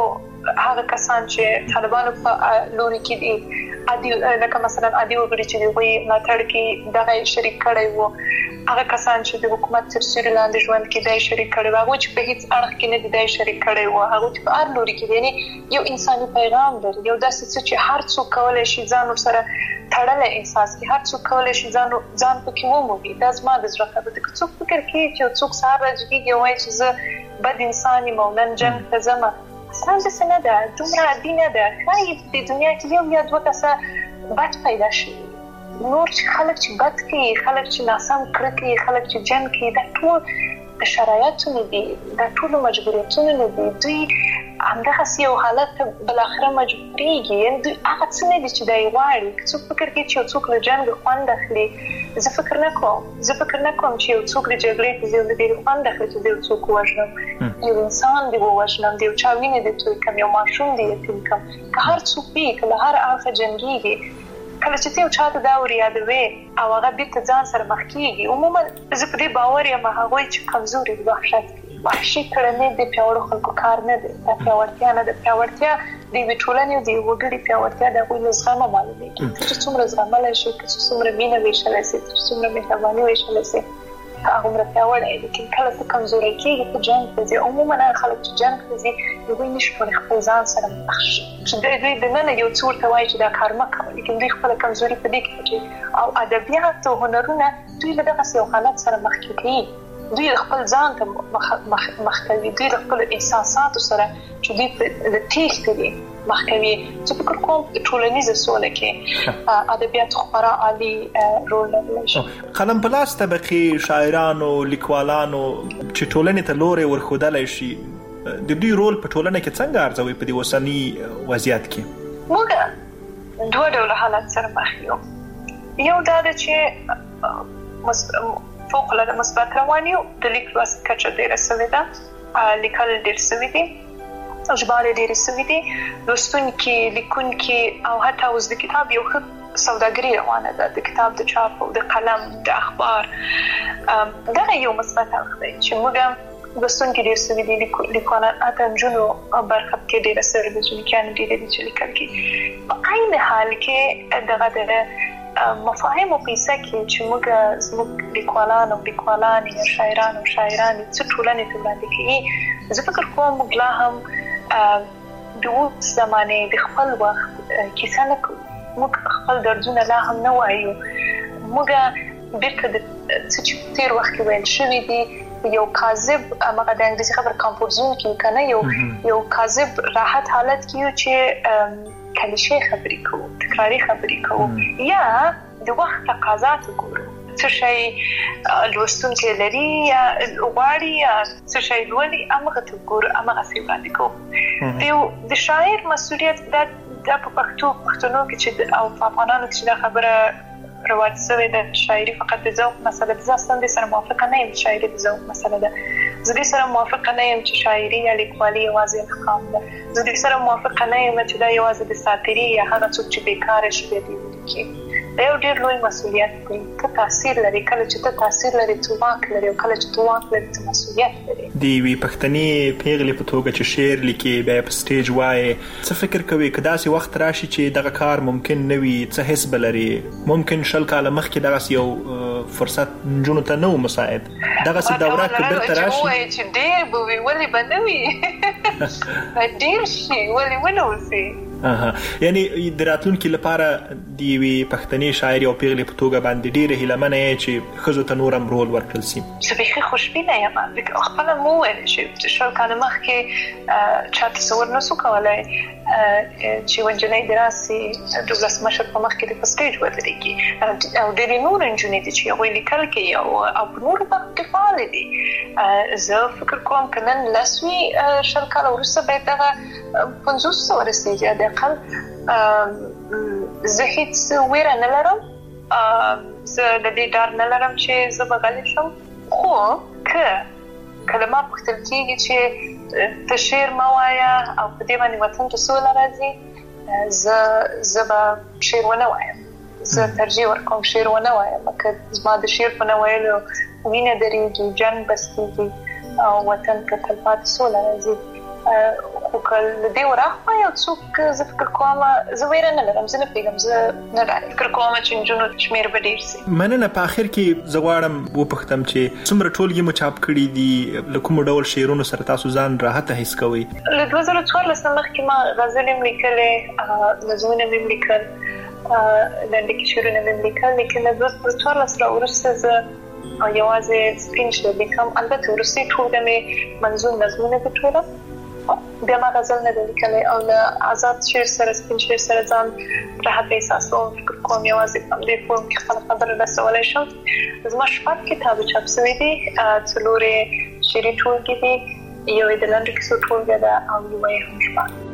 هغه کسان چې طالبانو په لوري کې دي عادي لکه مثلا عادي وګړي چې دوی ماتړ کې دغه شریک کړي وو هغه کسان چې د حکومت تر سیوري لاندې ژوند کې دای شریک کړي وو چې په هیڅ اړه کې نه دای شریک کړي وو هغه چې په هر لوري کې دی یو انساني پیغام لري یو داسې څه چې هر څوک کولای شي ځان سره تړل احساس کوي هر څوک کولای شي ځان ځان په کې ومومي دا زما د زړه خبره ده څوک فکر کوي چې څوک سار راځي وایي چې زه بد انساني مولن جنگ ته ځم څنګه څنګه ده دومره دینه ده خای په دنیا کې یو یا دوه کسه بد پیدا شي نور چې خلک چې بد کوي خلک چې ناسم کړه کوي خلک چې جنگ کوي دا ټول د شرایطو نه دي دا ټول مجبوریتونه نه دي دوی همدغه یو حالت بل اخره مجبورېږي یعنې دوی هغه څه نه دي چې دی غواړي څوک فکر کوي چې یو څوک له جنګ خوند اخلي زه فکر نه کوم زه فکر نه کوم چې یو څوک له جګړې ته زه له ډېر خوند اخلي چې یو څوک ووژنم یو انسان دی ووژنم د یو چا وینې دې توی کړم یو ماشوم دی یتیم کړم که هر څوک وي که له هر اړخه جنګېږي کله چې ته یو چا ته دا وریادوې او هغه بېرته ځان سره مخ کېږي عموما زه په دې باور یم هغوی چې کمزوري دي وحشت کوي وحشي کړنې د پیاوړو خلکو کار نه دی دا پیاوړتیا نه ده پیاوړتیا د یوې ټولنې او د یو وګړي پیاوړتیا د هغوی له زغمه معلومېږي چې څومره زغملی شي که څومره مینه ویشلی سي چې څومره مهرباني ویشلی سي هغومره پیاوړی لیکن کله ته کمزوری کېږي ته جنګ ته ځي عموما هغه خلک چې جنګ ته ځي هغوی نشي کولی خپل ځان سره مخ شي چې دوی دننه یو څه ورته وایي چې دا کار مه کوه لیکن دوی خپله کمزوري په دې کې پټوي او ادبیات او هنرونه دوی له دغسې یو حالت سره مخکې کوي دوی خپل ځان ته مخ کوي دوی له خپلو احساساتو سره چې دوی له تېښتې دي مخ کوي چې فکر کوم ټولنیزه سوله کې ادبیات خورا عالي رول لرلی شي قلم په لاس طبقې شاعرانو لیکوالانو چې ټولنې ته لوري ورښودلی شي د دوی رول په ټولنه کې څنګه ارزوي په دې اوسني وضعیت کې موږ دوه ډوله حالت سره مخ یو یو دا ده چې فوق العاده مثبت روان یو د لیک لوست کچه ډېره سوې ده لیکل ډېر سوي دي ژباړې ډېرې سوي دي لوستونکي لیکونکي او حتی اوس د کتاب یو ښه سوداګري روانه ده د کتاب د چاپ او د قلم د اخبار دغه یو مثبت اړخ دی چې موږ لوستونکي ډېر سوي دي لیکوالان حتی نجونو برخه کې ډېره سوې ده لیکوالان ډېرې دي چې لیکل کوي په عین حال کې دغه د مفاهیمو په کیسه کې چې موږ زموږ لیکوالان او لیکوالانې یا شاعران او شاعرانې څه ټولنې ته وړاندې کوي زه فکر کوم موږ لا هم د اوس زمانې د خپل وخت کیسه نه کوو موږ خپل دردونه لا هم نه وایو موږ بیرته د څه چې تېر وخت کې ویل شوي دي یو کاذب هغه د انګلیسي خبره کمفورټ زون کې که نه یو یو کاذب راحت حالت کې یو چې کلیشې خبرې کوو تکراري خبرې کوو یا د وخت تقاضات وګورو څه شی لوستونکی لري یا غواړي یا څه شی لولي همغه ته وګورو همغسې وړاندې کوو د شاعر مسؤلیت دا په پښتو پښتنو کې چې او په افغانانو کې چې دا خبره رواج شوې ده شاعري فقط د ذوق مسله ده زه اصلا دې سره موافقه نه یم چې شاعري د ذوق مسله ده زه دې سره موافقه نه یم چې شاعري یا لیکوالي یوازې انتقام ده زه دې سره موافقه نه یم چې دا یوازې د ساتیري یا هغه څوک چې بیکاره شي بیا دې ولیکي دا یو ډېر لوی مسؤلیت دی ته تاثیر لري کله چې ته تاثیر لري ته واک لري او کله چې ته واک لري ته مسؤلیت لري د یوې پښتنې پیغلې په توګه چې شعر لیکي بیا په سټیج وایي څه فکر کوي که داسې وخت راشي چې دغه کار ممکن نه وي څه حس به لري ممکن شل کاله مخکې دغسې یو فرصت نجونو ته نه و مساعد دغسې دوره که بیرته راشي ووایي چې ډېر به وي ولې به نه وي ډېر شي ولې ونه وسي یعنی د راتلونکي لپاره د یوې پښتنې شاعرې او پیغلې په توګه باندې ډېره هیلهمنه یې چې ښځو ته نور هم رول ورکړل شي زه بیخي خوشبینه یم خپله مو وویل چې شل کاله مخکې چا تصور نسو کولی چې یوه نجلۍ دې راسي د ولسمشر په مخ کې دې په سټیج ودرېږي او ډېرې نورې نجونې دي چې هغوی لیکل کوي او په نورو برخو کې فعالې دي زه فکر کوم که نن لس وي شل کاله وروسته باید دغه پنځوس ته ورسېږي حداقل زه هېڅ ویره نه لرم زه د دې ډار نه لرم چې زه به غلې شم خو که کله ما پوښتل کېږي چې ته شعر مه وایه او په دې باندې وطن ته سوله راځي زه زه به شعر ونه وایم زه ترجیح ورکوم شعر ونه وایم که زما د شعر په نه ویلو وینه درېږي جنګ بستېږي او وطن ته تلپاتې سوله راځي خو کله دې ورخه یو څوک زه فکر کوم زه ویره نه لرم زه نه پیګم زه نه فکر کوم چې جنونو شمیر به ډیر سي. مننه. په اخر کې زغواړم و پختم چې څومره ټولګي مو چاپ کړي دي لکه ډول شعرونو سره تاسو ځان راحت حس کوئ؟ له دوه زره څوارلس مخکې ما غزل هم لیکلې نظمونه هم لیکل لنډکي شعرونه هم لیکل لیکن له دوه زره څوارلس راوروسته زه یوازې سپین شعر لیکم. البته وروستي ټولګه مې منظوم نظمونه دي ټوله بیا ما غزل نه لیکلې او له آزاد شعر سره سپین شعر سره ځان راحت احساسوم. فکر کوم یوازې په دې فورم کې خپل خبره رسولی شم. زما شپږ کتابه چاپ شوي دي، څلور یې شعري ټولګې دي، یو یې د لنډو کیسو ټولګه ده او یو یې هم شپږ.